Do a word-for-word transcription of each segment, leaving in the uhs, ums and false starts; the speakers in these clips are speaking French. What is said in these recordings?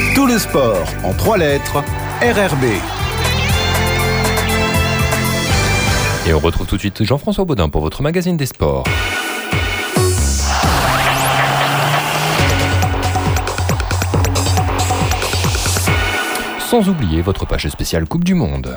Tout le sport en trois lettres, R R B. Et on retrouve tout de suite Jean-François Baudin pour votre magazine des sports. Sans oublier votre page spéciale Coupe du Monde.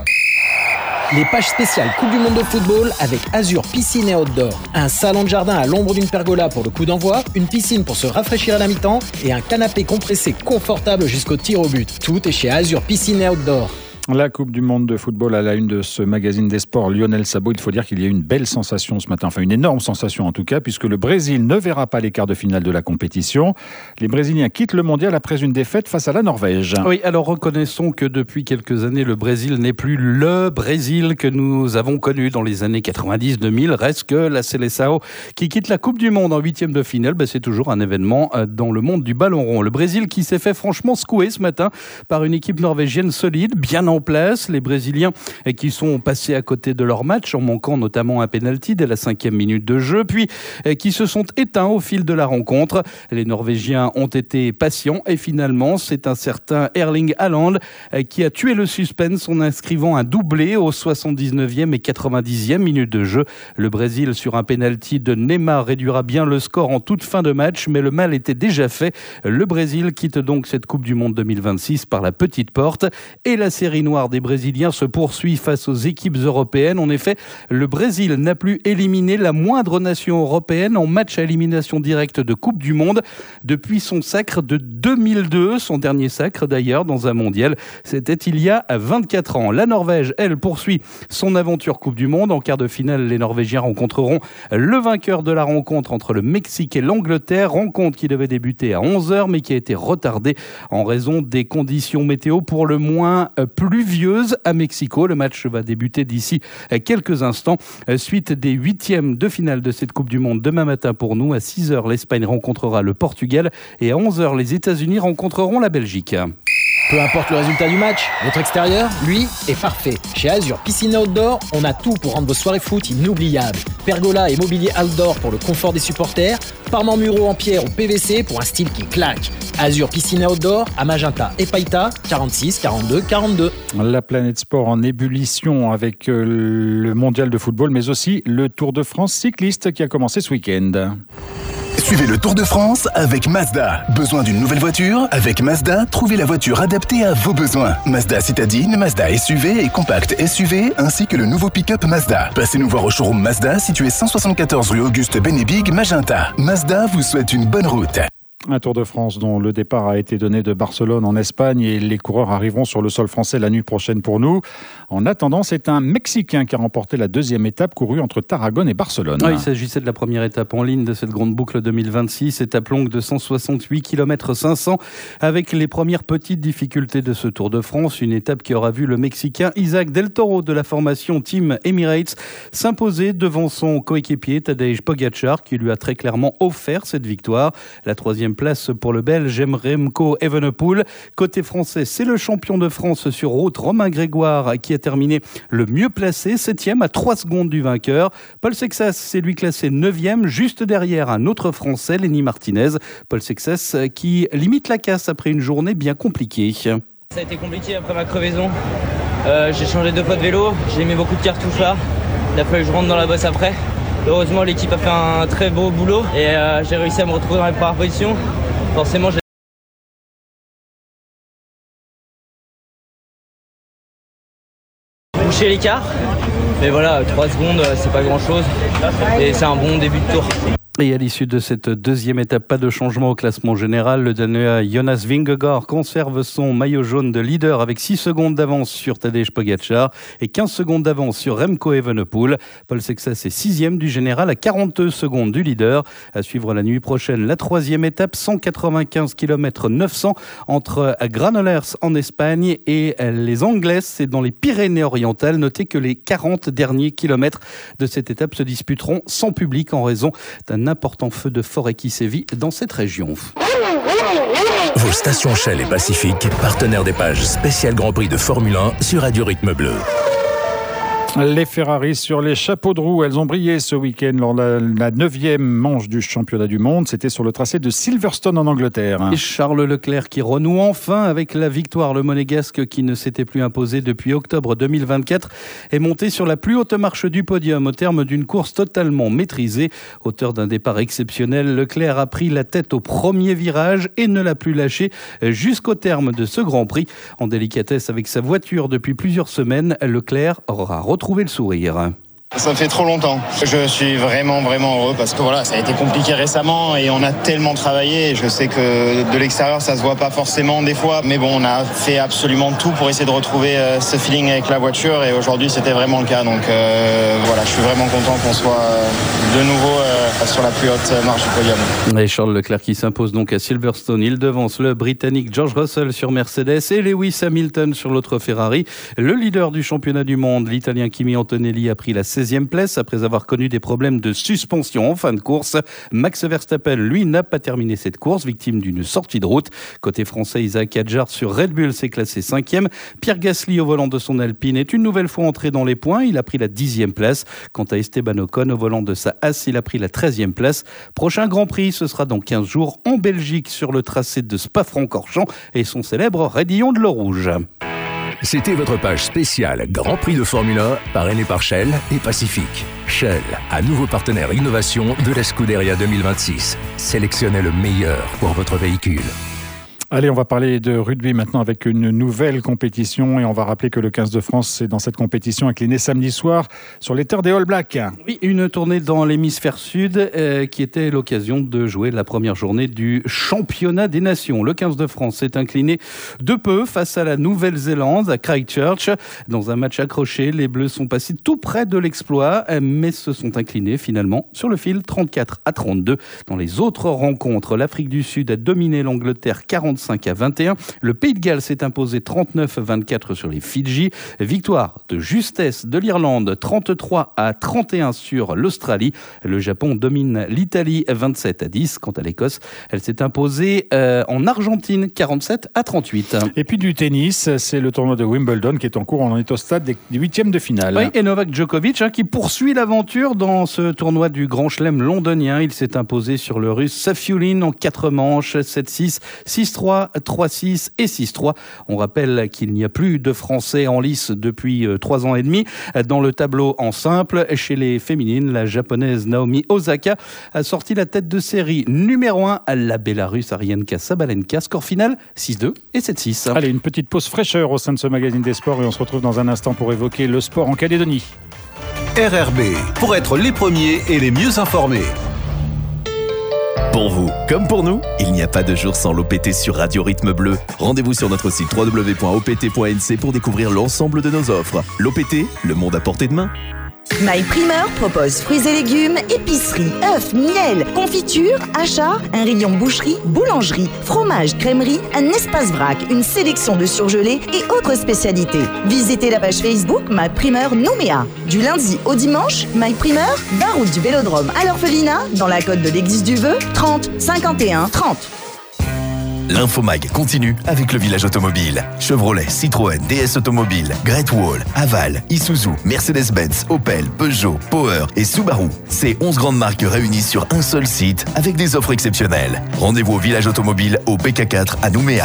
Les pages spéciales Coupe du Monde de football avec Azur Piscine et Outdoor. Un salon de jardin à l'ombre d'une pergola pour le coup d'envoi, une piscine pour se rafraîchir à la mi-temps et un canapé compressé confortable jusqu'au tir au but. Tout est chez Azur Piscine et Outdoor. La Coupe du Monde de football à la une de ce magazine des sports, Lionel Sabot. Il faut dire qu'il y a eu une belle sensation ce matin, enfin une énorme sensation en tout cas, puisque le Brésil ne verra pas les quarts de finale de la compétition. Les Brésiliens quittent le mondial après une défaite face à la Norvège. Oui, alors reconnaissons que depuis quelques années, le Brésil n'est plus le Brésil que nous avons connu dans les années quatre-vingt-dix deux mille. Reste que la Seleção qui quitte la Coupe du Monde en huitième de finale, ben c'est toujours un événement dans le monde du ballon rond. Le Brésil qui s'est fait franchement secouer ce matin par une équipe norvégienne solide, bien en place. Les Brésiliens qui sont passés à côté de leur match en manquant notamment un pénalty dès la cinquième minute de jeu, puis qui se sont éteints au fil de la rencontre. Les Norvégiens ont été patients et finalement c'est un certain Erling Haaland qui a tué le suspense en inscrivant un doublé aux soixante-dix-neuvième et quatre-vingt-dixième minute de jeu. Le Brésil sur un pénalty de Neymar réduira bien le score en toute fin de match, mais le mal était déjà fait. Le Brésil quitte donc cette Coupe du Monde deux mille vingt-six par la petite porte et la série noire des Brésiliens se poursuit face aux équipes européennes. En effet, le Brésil n'a plus éliminé la moindre nation européenne en match à élimination directe de Coupe du Monde depuis son sacre de deux mille deux, son dernier sacre d'ailleurs dans un mondial. C'était il y a vingt-quatre ans. La Norvège, elle, poursuit son aventure Coupe du Monde. En quart de finale, les Norvégiens rencontreront le vainqueur de la rencontre entre le Mexique et l'Angleterre. Rencontre qui devait débuter à onze heures mais qui a été retardée en raison des conditions météo pour le moins pluvieuses à Mexico. Le match va débuter d'ici quelques instants. Suite des huitièmes de finale de cette Coupe du Monde demain matin pour nous. À six heures, l'Espagne rencontrera le Portugal et à onze heures, les États-Unis rencontreront la Belgique. Peu importe le résultat du match, votre extérieur, lui, est parfait. Chez Azur Piscine Outdoor, on a tout pour rendre vos soirées foot inoubliables. Pergola et mobilier outdoor pour le confort des supporters, parements muraux en pierre ou P V C pour un style qui claque. Azur Piscine Outdoor à Magenta et Païta, quarante-six quarante-deux quarante-deux. La planète sport en ébullition avec le mondial de football, mais aussi le Tour de France cycliste qui a commencé ce week-end. Suivez le Tour de France avec Mazda. Besoin d'une nouvelle voiture? Avec Mazda, trouvez la voiture adaptée à vos besoins. Mazda citadine, Mazda S U V et compact S U V, ainsi que le nouveau pick-up Mazda. Passez nous voir au showroom Mazda, situé cent soixante-quatorze rue Auguste Benebig, Magenta. Mazda vous souhaite une bonne route. Un Tour de France dont le départ a été donné de Barcelone en Espagne et les coureurs arriveront sur le sol français la nuit prochaine pour nous. En attendant, c'est un Mexicain qui a remporté la deuxième étape courue entre Tarragone et Barcelone. Ah, il s'agissait de la première étape en ligne de cette grande boucle deux mille vingt-six, étape longue de cent soixante-huit kilomètres cinq cents avec les premières petites difficultés de ce Tour de France. Une étape qui aura vu le Mexicain Isaac Del Toro de la formation Team Emirates s'imposer devant son coéquipier Tadej Pogačar qui lui a très clairement offert cette victoire. La troisième place pour le Belge Remco Evenepoel. Côté français, c'est le champion de France sur route Romain Grégoire qui a terminé le mieux placé, septième à trois secondes du vainqueur. Paul Sexas, c'est lui classé neuvième, juste derrière un autre Français, Lenny Martinez. Paul Sexas qui limite la casse après une journée bien compliquée. Ça a été compliqué après ma crevaison. Euh, j'ai changé deux fois de vélo, j'ai mis beaucoup de cartouches là. Il a fallu que je rentre dans la bosse après. Heureusement, l'équipe a fait un très beau boulot et euh, j'ai réussi à me retrouver dans les premières positions. Forcément, j'ai bouché l'écart. Mais voilà, trois secondes, c'est pas grand-chose. Et c'est un bon début de tour. Et à l'issue de cette deuxième étape, pas de changement au classement général. Le Danois Jonas Vingegaard conserve son maillot jaune de leader avec six secondes d'avance sur Tadej Pogačar et quinze secondes d'avance sur Remco Evenepoel. Paul Sexas est sixième du général à quarante-deux secondes du leader. À suivre la nuit prochaine, la troisième étape, cent quatre-vingt-quinze kilomètres neuf cents entre Granollers en Espagne et les Anglaises, c'est dans les Pyrénées-Orientales. Notez que les quarante derniers kilomètres de cette étape se disputeront sans public en raison d'un important feu de forêt qui sévit dans cette région. Vos stations Shell et Pacifique, partenaires des pages spéciales Grand Prix de Formule un sur Radio Rythme Bleu. Les Ferrari sur les chapeaux de roue, elles ont brillé ce week-end lors de la neuvième manche du championnat du monde. C'était sur le tracé de Silverstone en Angleterre. Et Charles Leclerc qui renoue enfin avec la victoire. Le Monégasque, qui ne s'était plus imposé depuis octobre deux mille vingt-quatre, est monté sur la plus haute marche du podium au terme d'une course totalement maîtrisée. Auteur d'un départ exceptionnel, Leclerc a pris la tête au premier virage et ne l'a plus lâché jusqu'au terme de ce Grand Prix. En délicatesse avec sa voiture depuis plusieurs semaines, Leclerc aura retrouvé trouver le sourire. Ça fait trop longtemps. Je suis vraiment, vraiment heureux parce que voilà, ça a été compliqué récemment et on a tellement travaillé. Je sais que de l'extérieur, ça se voit pas forcément des fois. Mais bon, on a fait absolument tout pour essayer de retrouver euh, ce feeling avec la voiture et aujourd'hui, c'était vraiment le cas. Donc euh, voilà, je suis vraiment content qu'on soit euh, de nouveau euh, sur la plus haute marche du podium. Et Charles Leclerc qui s'impose donc à Silverstone. Il devance le Britannique George Russell sur Mercedes et Lewis Hamilton sur l'autre Ferrari. Le leader du championnat du monde, l'Italien Kimi Antonelli, a pris la seizième place après avoir connu des problèmes de suspension en fin de course. Max Verstappen, lui, n'a pas terminé cette course, victime d'une sortie de route. Côté français, Isaac Hadjar sur Red Bull s'est classé cinquième. Pierre Gasly, au volant de son Alpine, est une nouvelle fois entré dans les points. Il a pris la dixième place. Quant à Esteban Ocon, au volant de sa Haas, il a pris la treizième place. Prochain Grand Prix, ce sera dans quinze jours en Belgique sur le tracé de Spa-Francorchamps et son célèbre Raidillon de l'eau rouge. C'était votre page spéciale Grand Prix de Formule un, parrainé par Shell et Pacifique. Shell, un nouveau partenaire innovation de la Scuderia deux mille vingt-six. Sélectionnez le meilleur pour votre véhicule. Allez, on va parler de rugby maintenant avec une nouvelle compétition et on va rappeler que le quinze de France s'est dans cette compétition incliné samedi soir sur les terres des All Blacks. Oui, une tournée dans l'hémisphère sud euh, qui était l'occasion de jouer la première journée du championnat des nations. Le quinze de France s'est incliné de peu face à la Nouvelle-Zélande à Christchurch. Dans un match accroché, les Bleus sont passés tout près de l'exploit mais se sont inclinés finalement sur le fil trente-quatre à trente-deux. Dans les autres rencontres, l'Afrique du Sud a dominé l'Angleterre quarante-cinq à vingt et un. Le Pays de Galles s'est imposé trente-neuf à vingt-quatre sur les Fidji. Victoire de justesse de l'Irlande trente-trois à trente et un sur l'Australie. Le Japon domine l'Italie vingt-sept à dix. Quant à l'Écosse, elle s'est imposée euh, en Argentine quarante-sept à trente-huit. Et puis du tennis, c'est le tournoi de Wimbledon qui est en cours. On en est au stade des huitièmes de finale. Oui, et Novak Djokovic hein, qui poursuit l'aventure dans ce tournoi du Grand Chelem londonien. Il s'est imposé sur le Russe Safiullin en quatre manches, sept six, six trois, trois six et six trois. On rappelle qu'il n'y a plus de Français en lice depuis trois ans et demi. Dans le tableau en simple, chez les féminines, la japonaise Naomi Osaka a sorti la tête de série numéro un à la Bélarusse Arienka Sabalenka. Score final six deux et sept six. Allez, une petite pause fraîcheur au sein de ce magazine des sports et on se retrouve dans un instant pour évoquer le sport en Calédonie. R R B, pour être les premiers et les mieux informés. Pour vous, comme pour nous, il n'y a pas de jour sans l'O P T sur Radio Rythme Bleu. Rendez-vous sur notre site w w w point o p t point n c pour découvrir l'ensemble de nos offres. L'O P T, le monde à portée de main. My Primeur propose fruits et légumes, épicerie, œufs, miel, confiture, achats, un rayon boucherie, boulangerie, fromage, crèmerie, un espace vrac, une sélection de surgelés et autres spécialités. Visitez la page Facebook My Primeur Nouméa. Du lundi au dimanche, My Primeur, vingt route du Vélodrome à l'Orphelinat, dans la côte de l'église du Vœu, trente cinquante et un trente. L'Infomag continue avec le village automobile. Chevrolet, Citroën, D S Automobile, Great Wall, Aval, Isuzu, Mercedes-Benz, Opel, Peugeot, Power et Subaru. Ces onze grandes marques réunies sur un seul site avec des offres exceptionnelles. Rendez-vous au village automobile au P K quatre à Nouméa.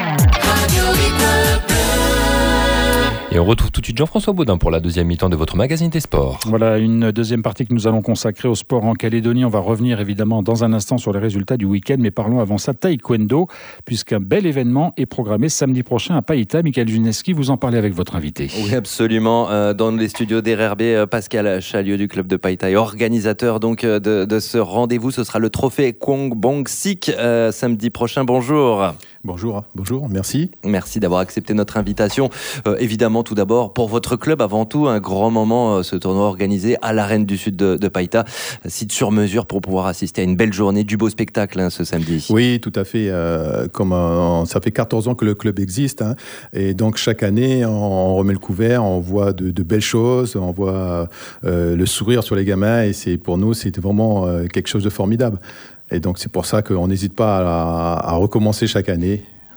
Et on retrouve tout de suite Jean-François Baudin pour la deuxième mi-temps de votre magazine des sports. Voilà, une deuxième partie que nous allons consacrer au sport en Calédonie. On va revenir évidemment dans un instant sur les résultats du week-end, mais parlons avant ça taekwondo, puisqu'un bel événement est programmé samedi prochain à Païta. Michael Juneski, vous en parlez avec votre invité. Oui, absolument. Euh, dans les studios d'R R B, Pascal Chalieu du club de Païta est organisateur donc, de, de ce rendez-vous. Ce sera le trophée Kwong Bong Sik euh, samedi prochain. Bonjour. Bonjour, bonjour, merci. Merci d'avoir accepté notre invitation. Euh, évidemment, tout d'abord, pour votre club, avant tout, un grand moment, euh, ce tournoi organisé à l'Arène du Sud de, de Païta, site sur mesure pour pouvoir assister à une belle journée, du beau spectacle hein, ce samedi. Oui, tout à fait. Euh, comme euh, ça fait quatorze ans que le club existe, hein, et donc chaque année, on, on remet le couvert, on voit de, de belles choses, on voit euh, le sourire sur les gamins, et c'est pour nous, c'est vraiment euh, quelque chose de formidable. Et donc c'est pour ça qu'on n'hésite pas à, à recommencer chaque année.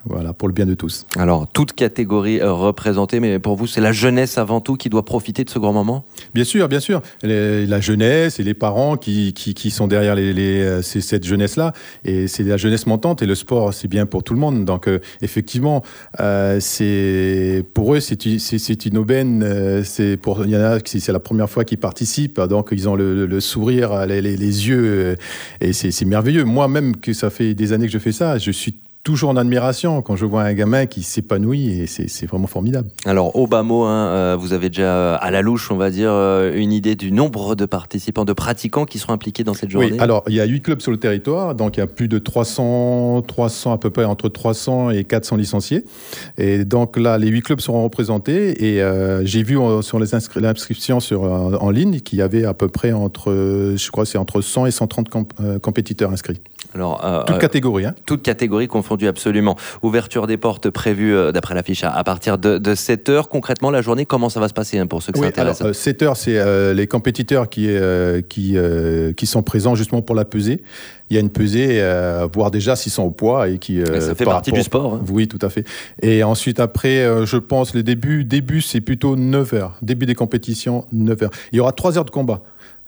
voilà, pour le bien de tous. Alors, toute catégorie euh, représentée, mais pour vous, c'est la jeunesse avant tout qui doit profiter de ce grand moment ? Bien sûr, bien sûr. Les, la jeunesse et les parents qui, qui, qui sont derrière les, les, ces, cette jeunesse-là. Et c'est la jeunesse montante et le sport, c'est bien pour tout le monde. Donc, euh, effectivement, euh, c'est, pour eux, c'est, c'est, c'est une aubaine. Euh, c'est pour, il y en a qui c'est la première fois qu'ils participent. Donc, ils ont le, le, le sourire, les, les, les yeux. Euh, et c'est, c'est merveilleux. Moi-même, que ça fait des années que je fais ça, je suis toujours en admiration quand je vois un gamin qui s'épanouit et c'est, c'est vraiment formidable. Alors, au bas mot, hein, euh, vous avez déjà à la louche, on va dire, euh, une idée du nombre de participants, de pratiquants qui seront impliqués dans cette journée ? Oui, alors il y a huit clubs sur le territoire, donc il y a plus de trois cents, trois cents à peu près, entre trois cents et quatre cents licenciés. Et donc là, les huit clubs seront représentés et euh, j'ai vu euh, sur les inscri- l'inscription sur, euh, en ligne qu'il y avait à peu près entre, euh, je crois c'est entre cent et cent trente comp- euh, compétiteurs inscrits. Alors, euh, toute catégorie. Hein. Toute catégorie confondue, absolument. Ouverture des portes prévue, euh, d'après l'affiche, à, à partir de, de sept heures. Concrètement, la journée, comment ça va se passer hein, pour ceux que oui, ça intéresse ? Alors, euh, sept heures, c'est euh, les compétiteurs qui, euh, qui, euh, qui sont présents justement pour la pesée. Il y a une pesée, euh, voir déjà s'ils sont au poids et qui. Euh, ça fait partie rapport... du sport. Hein. Oui, tout à fait. Et ensuite, après, euh, je pense, les débuts, début, c'est plutôt neuf heures. Début des compétitions, neuf heures. Il y aura trois heures de combat.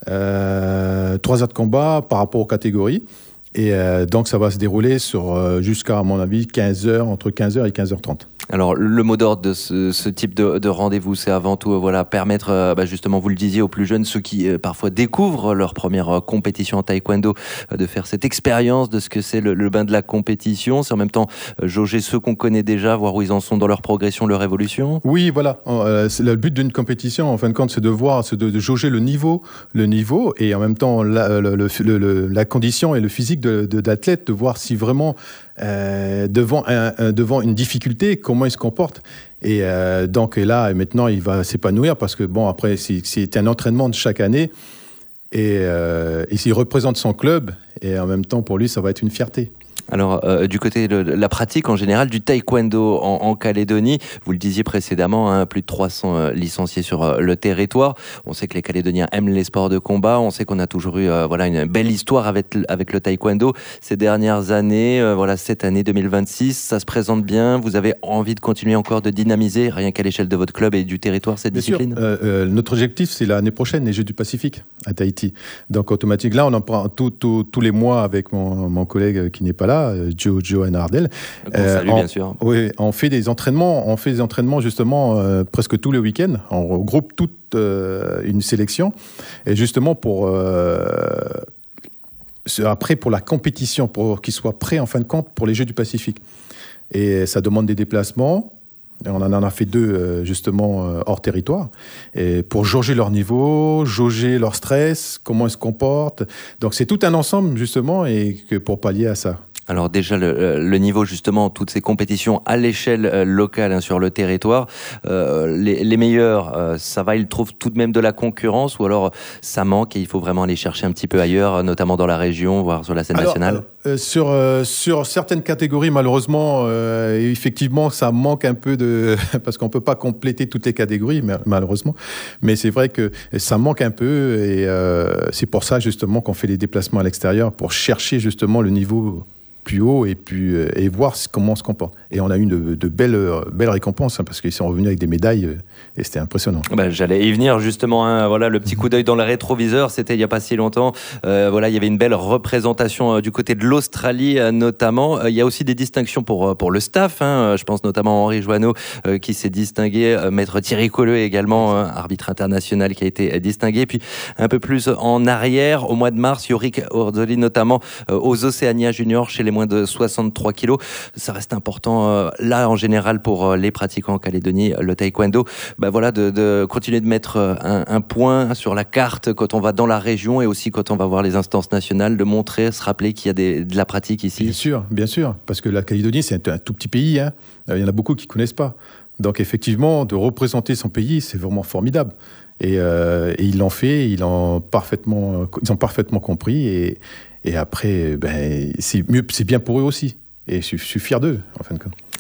Euh, trois heures de combat par rapport aux catégories. Et euh, donc, ça va se dérouler sur euh, jusqu'à, à mon avis, quinze heures, entre quinze heures et quinze heures trente. Alors, le mot d'ordre de ce, ce type de, de rendez-vous, c'est avant tout, euh, voilà, permettre, euh, bah, justement, vous le disiez, aux plus jeunes, ceux qui euh, parfois découvrent leur première euh, compétition en taekwondo, euh, de faire cette expérience de ce que c'est le, le bain de la compétition. C'est en même temps euh, jauger ceux qu'on connaît déjà, voir où ils en sont dans leur progression, leur évolution. Oui, voilà. Euh, c'est le but d'une compétition, en fin de compte, c'est de voir, c'est de, de jauger le niveau, le niveau, et en même temps la, le, le, le, la condition et le physique de, de, d'athlète, de voir si vraiment euh, devant, un, un, devant une difficulté, comment il se comporte. Et euh, donc et là, maintenant, il va s'épanouir parce que bon, après, c'est, c'est un entraînement de chaque année et, euh, et il représente son club et en même temps, pour lui, ça va être une fierté. Alors, euh, du côté de la pratique en général, du taekwondo en, en Calédonie, vous le disiez précédemment, hein, plus de trois cents euh, licenciés sur euh, le territoire. On sait que les Calédoniens aiment les sports de combat. On sait qu'on a toujours eu euh, voilà, une belle histoire avec, avec le taekwondo ces dernières années. Euh, voilà, cette année deux mille vingt-six, ça se présente bien. Vous avez envie de continuer encore de dynamiser, rien qu'à l'échelle de votre club et du territoire, cette Bien discipline ? sûr. Euh, euh, notre objectif, c'est l'année prochaine, les Jeux du Pacifique à Tahiti. Donc, automatique, là, on en prend tout, tout, tous les mois avec mon, mon collègue qui n'est pas là, Joe, Joe Nardel. Euh, salut, on, bien sûr. Oui, on fait des entraînements, on fait des entraînements justement euh, presque tous les week-ends. On regroupe toute euh, une sélection et justement pour euh, après pour la compétition, pour qu'ils soient prêts en fin de compte pour les Jeux du Pacifique. Et ça demande des déplacements. Et on en a fait deux euh, justement euh, hors territoire et pour jauger leur niveau, jauger leur stress, comment ils se comportent. Donc c'est tout un ensemble justement et que pour pallier à ça. Alors déjà, le, le niveau, justement, toutes ces compétitions à l'échelle euh, locale hein, sur le territoire, euh, les, les meilleurs, euh, ça va, ils trouvent tout de même de la concurrence ou alors ça manque et il faut vraiment aller chercher un petit peu ailleurs, notamment dans la région, voire sur la scène alors, nationale euh, sur, euh, sur certaines catégories, malheureusement, euh, effectivement, ça manque un peu de... parce qu'on ne peut pas compléter toutes les catégories, malheureusement. Mais c'est vrai que ça manque un peu et euh, c'est pour ça, justement, qu'on fait les déplacements à l'extérieur pour chercher, justement, le niveau plus haut et, puis, et voir comment on se comporte. Et on a eu de, de belles, belles récompenses hein, parce qu'ils sont revenus avec des médailles et c'était impressionnant. Ben, j'allais y venir justement, hein, voilà, le petit coup d'œil dans le rétroviseur, c'était il n'y a pas si longtemps. Euh, voilà, il y avait une belle représentation euh, du côté de l'Australie euh, notamment. Euh, il y a aussi des distinctions pour, pour le staff. Hein, je pense notamment à Henri Joanneau euh, qui s'est distingué, euh, maître Thierry Colleux également, euh, arbitre international qui a été distingué. Puis un peu plus en arrière, au mois de mars, Yorick Orzoli notamment euh, aux Océania Juniors chez les moins de soixante-trois kilos. Ça reste important euh, là en général pour euh, les pratiquants en Calédonie, le taekwondo, bah voilà, de, de continuer de mettre euh, un, un point sur la carte quand on va dans la région et aussi quand on va voir les instances nationales, de montrer, se rappeler qu'il y a des, de la pratique ici. Bien sûr, bien sûr, parce que la Calédonie c'est un, un tout petit pays, hein. Il y en a beaucoup qui ne connaissent pas. Donc effectivement, de représenter son pays, c'est vraiment formidable. Et, euh, et ils l'ont fait, ils l'ont parfaitement, ils ont parfaitement compris et Et après, ben, c'est mieux, c'est bien pour eux aussi. Et je suis fier d'eux, en fin de compte.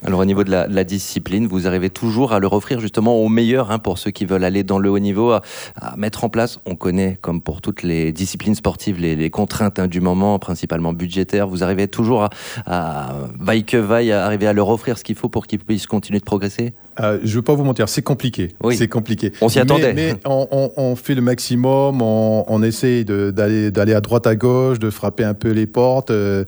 Alors au niveau de la, de la discipline, vous arrivez toujours à leur offrir justement au meilleur, hein, pour ceux qui veulent aller dans le haut niveau, à, à mettre en place, on connaît comme pour toutes les disciplines sportives, les, les contraintes, hein, du moment, principalement budgétaires. Vous arrivez toujours à, à vaille que vaille, à arriver à leur offrir ce qu'il faut pour qu'ils puissent continuer de progresser? Euh, je ne veux pas vous mentir, c'est compliqué. Oui. C'est compliqué. On s'y attendait. Mais, mais on, on, on fait le maximum, on, on essaie de, d'aller, d'aller à droite à gauche, de frapper un peu les portes. Euh,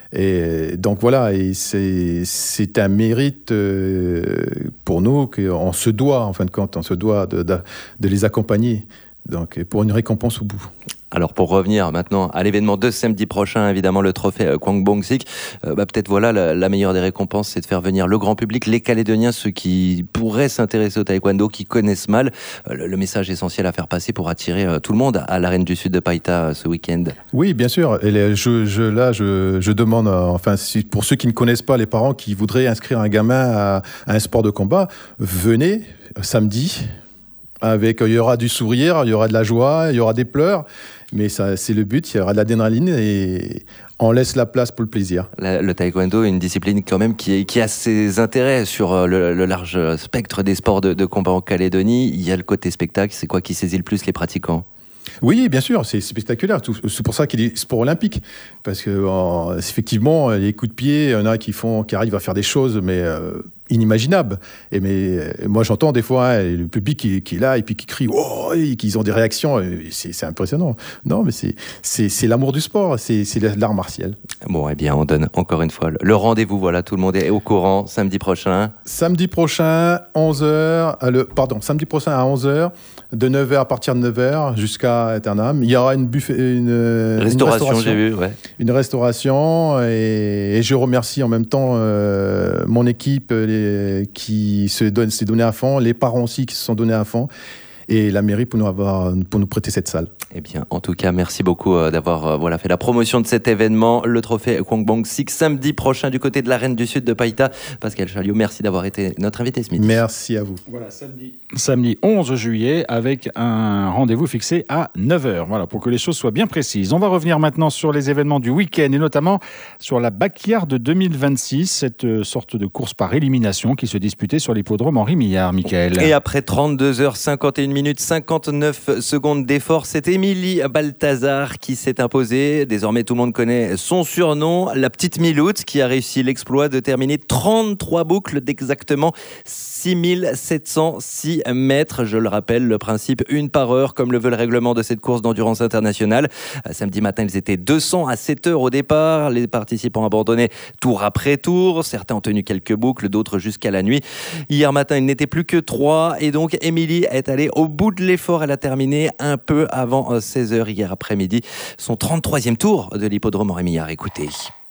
et donc voilà, et c'est, c'est un mérite euh, pour nous qu'on se doit, en fin de compte, on se doit de, de, de les accompagner. Donc pour une récompense au bout. Alors pour revenir maintenant à l'événement de samedi prochain, évidemment le trophée Kwang Bong Sik, euh, bah, peut-être voilà la, la meilleure des récompenses, c'est de faire venir le grand public, les Calédoniens, ceux qui pourraient s'intéresser au taekwondo, qui connaissent mal, euh, le, le message essentiel à faire passer pour attirer euh, tout le monde à l'Arène du Sud de Païta euh, ce week-end. Oui, bien sûr. Et les, je, je, là, je, je demande, euh, enfin, si, pour ceux qui ne connaissent pas, les parents qui voudraient inscrire un gamin à, à un sport de combat, venez samedi. Avec, il y aura du sourire, il y aura de la joie, il y aura des pleurs, mais ça, c'est le but, il y aura de l'adrénaline et on laisse la place pour le plaisir. Le, le taekwondo est une discipline quand même qui, est, qui a ses intérêts sur le, le large spectre des sports de, de combat en Calédonie. Il y a le côté spectacle, c'est quoi qui saisit le plus les pratiquants? Oui, bien sûr, c'est spectaculaire. C'est pour ça qu'il est sport olympique, parce que euh, effectivement, les coups de pied, il y en a qui font, qui arrivent à faire des choses, mais euh, inimaginables. Et mais euh, moi, j'entends des fois hein, le public qui, qui est là et puis qui crie, oh, et qu'ils ont des réactions. C'est impressionnant. Non, mais c'est c'est l'amour du sport, c'est l'art martial. Bon, eh bien, on donne encore une fois le rendez-vous. Voilà, tout le monde est au courant. Samedi prochain. Samedi prochain, onze heures. Le pardon, samedi prochain à onze heures, de neuf heures à partir de neuf heures jusqu'à Eternam. Il y aura une buffet, une restauration, une restauration j'ai vu, ouais. Une restauration et, et je remercie en même temps euh, mon équipe les, qui se donne, s'est donné à fond, les parents aussi qui se sont donnés à fond. Et la mairie pour nous, avoir, pour nous prêter cette salle. Eh bien, en tout cas, merci beaucoup euh, d'avoir euh, voilà, fait la promotion de cet événement, le trophée Kwang Bong Sik, samedi prochain du côté de l'Arène du Sud de Païta. Pascal Chaliot, merci d'avoir été notre invité ce midi. Merci à vous. Voilà, samedi. Samedi onze juillet, avec un rendez-vous fixé à neuf heures. Voilà, pour que les choses soient bien précises. On va revenir maintenant sur les événements du week-end et notamment sur la Backyard deux mille vingt-six, cette sorte de course par élimination qui se disputait sur l'hippodrome Henri Millard, Mickaël. Et après trente-deux heures cinquante et une minutes cinquante-neuf secondes d'effort, c'est Émilie Balthazar qui s'est imposée. Désormais, tout le monde connaît son surnom, la petite Miloute, qui a réussi l'exploit de terminer trente-trois boucles d'exactement six mille sept cent six mètres. Je le rappelle, le principe une par heure, comme le veut le règlement de cette course d'endurance internationale. Samedi matin, ils étaient deux cents à sept heures au départ. Les participants abandonnaient tour après tour. Certains ont tenu quelques boucles, d'autres jusqu'à la nuit. Hier matin, il n'était plus que trois et donc Émilie est allée au bout de l'effort. Elle a terminé un peu avant seize heures hier après-midi. Son trente-troisième tour de l'hippodrome Henri Millard. Écoutez.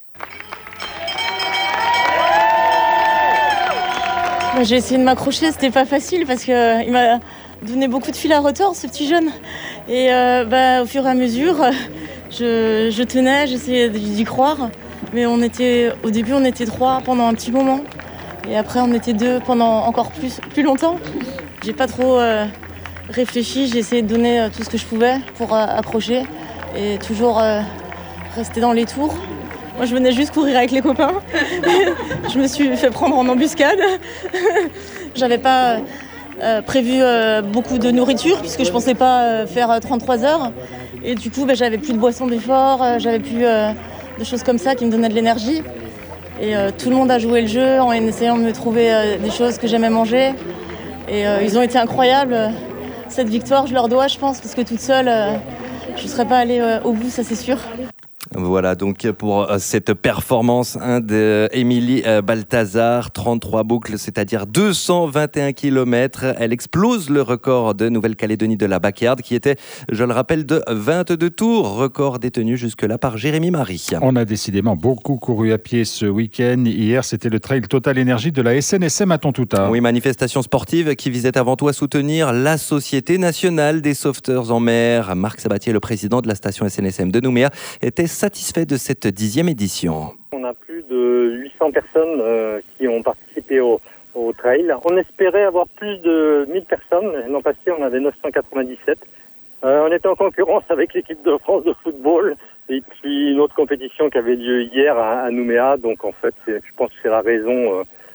Bah, j'ai essayé de m'accrocher, c'était pas facile parce qu'il euh, m'a donné beaucoup de fil à retordre, ce petit jeune. Et euh, bah, au fur et à mesure, je, je tenais, j'essayais d'y croire. Mais on était, au début, on était trois pendant un petit moment. Et après, on était deux pendant encore plus, plus longtemps. J'ai pas trop euh, réfléchi, j'ai essayé de donner euh, tout ce que je pouvais pour euh, accrocher et toujours euh, rester dans les tours. Moi, je venais juste courir avec les copains. Je me suis fait prendre en embuscade. J'avais pas euh, prévu euh, beaucoup de nourriture puisque je pensais pas euh, faire trente-trois heures. Et du coup, bah, j'avais plus de boissons d'effort, euh, j'avais plus euh, de choses comme ça qui me donnaient de l'énergie. Et euh, tout le monde a joué le jeu en essayant de me trouver euh, des choses que j'aimais manger. Et euh, ils ont été incroyables. Cette victoire, je leur dois, je pense, parce que toute seule, euh, je ne serais pas allée euh, au bout, ça c'est sûr. Voilà donc pour cette performance hein, d'Émilie Balthazar, trente-trois boucles, c'est-à-dire deux cent vingt et un kilomètres. Elle explose le record de Nouvelle-Calédonie de la Backyard qui était, je le rappelle, de vingt-deux tours, record détenu jusque-là par Jérémy Marie. On a décidément beaucoup couru à pied ce week-end. Hier, c'était le trail Total Énergie de la S N S M à Tontouta. Oui, manifestation sportive qui visait avant tout à soutenir la Société nationale des sauveteurs en mer. Marc Sabatier, le président de la station S N S M de Nouméa, était satisfait de cette dixième édition. On a plus de huit cents personnes euh, qui ont participé au, au trail. On espérait avoir plus de mille personnes. L'an passé, on avait neuf cent quatre-vingt-dix-sept. Euh, on était en concurrence avec l'équipe de France de football et puis une autre compétition qui avait lieu hier à, à Nouméa. Donc en fait, je pense que c'est la raison euh,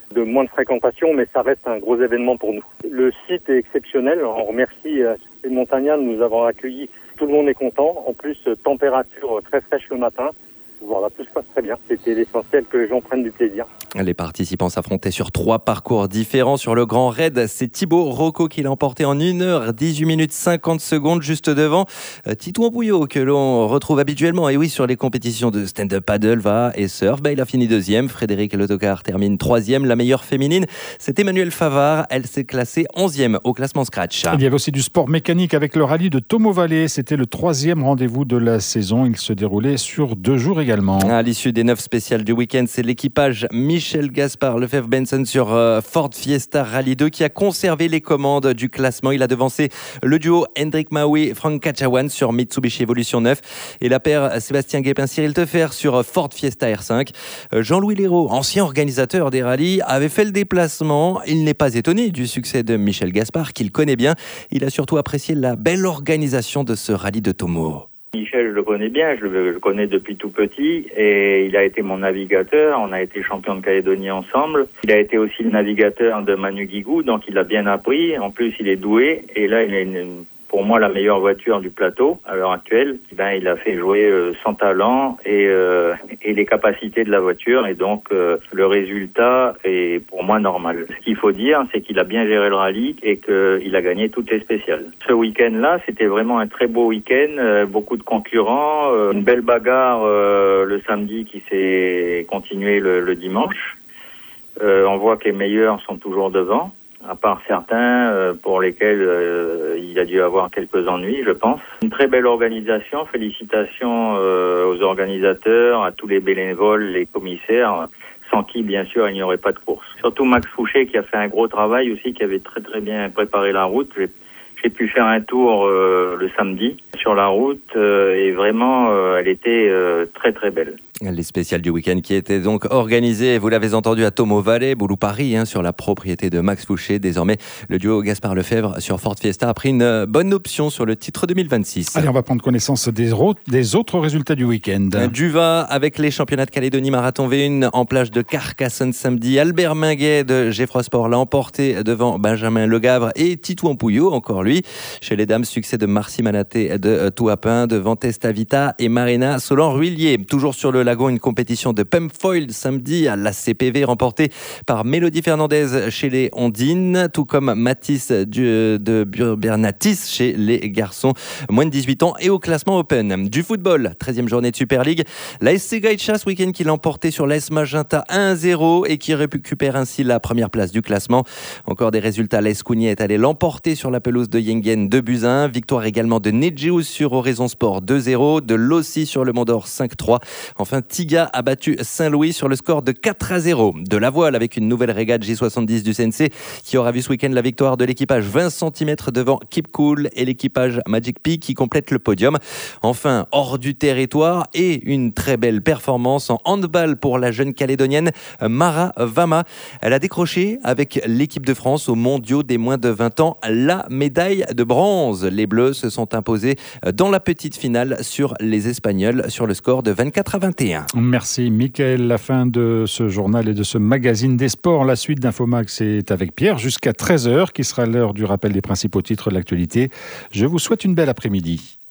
de moins de fréquentation, mais ça reste un gros événement pour nous. Le site est exceptionnel. On remercie les montagnards de nous avoir accueillis. Tout le monde est content. En plus, température très fraîche le matin. Voilà, tout se passe très bien. C'était l'essentiel que les gens prennent du plaisir. Les participants s'affrontaient sur trois parcours différents. Sur le Grand Raid, c'est Thibaut Rocco qui l'a emporté en une heure dix-huit minutes cinquante secondes, juste devant Titouan Pouillot, que l'on retrouve habituellement. Et oui, sur les compétitions de stand-up paddle, va et surf, bah, il a fini deuxième. Frédéric Letocar termine troisième. La meilleure féminine, c'est Emmanuelle Favard. Elle s'est classée onzième au classement Scratch. Il y avait aussi du sport mécanique avec le rallye de Tomo Valley. C'était le troisième rendez-vous de la saison. Il se déroulait sur deux jours également. À l'issue des neuf spéciales du week-end, c'est l'équipage Michel Gaspard Lefebvre-Benson sur euh, Ford Fiesta Rally deux qui a conservé les commandes du classement. Il a devancé le duo Hendrik Maui, Frank Kachawan sur Mitsubishi Evolution neuf et la paire Sébastien Guépin, Cyril Tefer sur Ford Fiesta R cinq. Euh, Jean-Louis Léraud, ancien organisateur des rallyes, avait fait le déplacement. Il n'est pas étonné du succès de Michel Gaspard, qu'il connaît bien. Il a surtout apprécié la belle organisation de ce rallye de Tomo. Michel, je le connais bien, je le, je le connais depuis tout petit et il a été mon navigateur, on a été champion de Calédonie ensemble. Il a été aussi le navigateur de Manu Guigou, donc il a bien appris, en plus il est doué et là il a une, pour moi la meilleure voiture du plateau à l'heure actuelle. Ben, il a fait jouer euh, son talent et, euh, et les capacités de la voiture et donc euh, le résultat est pour moi normal. Ce qu'il faut dire, c'est qu'il a bien géré le rallye et qu'il a gagné toutes les spéciales. Ce week-end-là, c'était vraiment un très beau week-end, euh, beaucoup de concurrents, euh, une belle bagarre euh, le samedi qui s'est continuée le, le dimanche. Euh, on voit que les meilleurs sont toujours devant, à part certains euh, pour lesquels euh, il a dû avoir quelques ennuis, je pense. Une très belle organisation, félicitations euh, aux organisateurs, à tous les bénévoles, les commissaires, sans qui, bien sûr, il n'y aurait pas de course. Surtout Max Fouché qui a fait un gros travail aussi, qui avait très très bien préparé la route. J'ai, j'ai pu faire un tour euh, le samedi sur la route euh, et vraiment, euh, elle était euh, très très belle. Les spéciales du week-end qui étaient donc organisées, vous l'avez entendu, à Tomo Valley, Boulou Paris, hein, sur la propriété de Max Fouché. Désormais, le duo Gaspard Lefebvre sur Ford Fiesta a pris une bonne option sur le titre deux mille vingt-six. Allez, on va prendre connaissance des, des autres résultats du week-end. Du va avec les championnats de Calédonie Marathon V un en plage de Carcassonne samedi. Albert Minguet de Geffroy Sport l'a emporté devant Benjamin Legavre et Titouan Pouillot, encore lui. Chez les dames, succès de Marcy Manaté de Touapin devant Testa Vita et Marina Solan-Ruillier. Toujours sur le lagon, une compétition de pump foil samedi à la C P V remportée par Mélodie Fernandez chez les Ondines, tout comme Mathis de Bernatis chez les garçons moins de dix-huit ans et au classement Open. Du football, treizième journée de Super League, la S C Gaïcha ce week-end qui l'a emporté sur l'A S Magenta un à zéro et qui récupère ainsi la première place du classement. Encore des résultats, l'A S Kougny est allé l'emporter sur la pelouse de Yengen deux buts à un. Victoire également de Nedjious sur Oraison Sport deux à zéro, de Lossi sur le Mont d'Or cinq à trois. Enfin, Tiga a battu Saint-Louis sur le score de quatre à zéro. De la voile avec une nouvelle régate J soixante-dix du C N C qui aura vu ce week-end la victoire de l'équipage vingt centimètres devant Keep Cool et l'équipage Magic Peak qui complète le podium. Enfin, hors du territoire et une très belle performance en handball pour la jeune calédonienne Mara Vama. Elle a décroché avec l'équipe de France aux mondiaux des moins de vingt ans la médaille de bronze. Les Bleus se sont imposés dans la petite finale sur les Espagnols sur le score de vingt-quatre à vingt et un. Merci Mickaël. La fin de ce journal et de ce magazine des sports. La suite d'Infomax, c'est avec Pierre jusqu'à treize heures qui sera l'heure du rappel des principaux titres de l'actualité. Je vous souhaite une belle après-midi.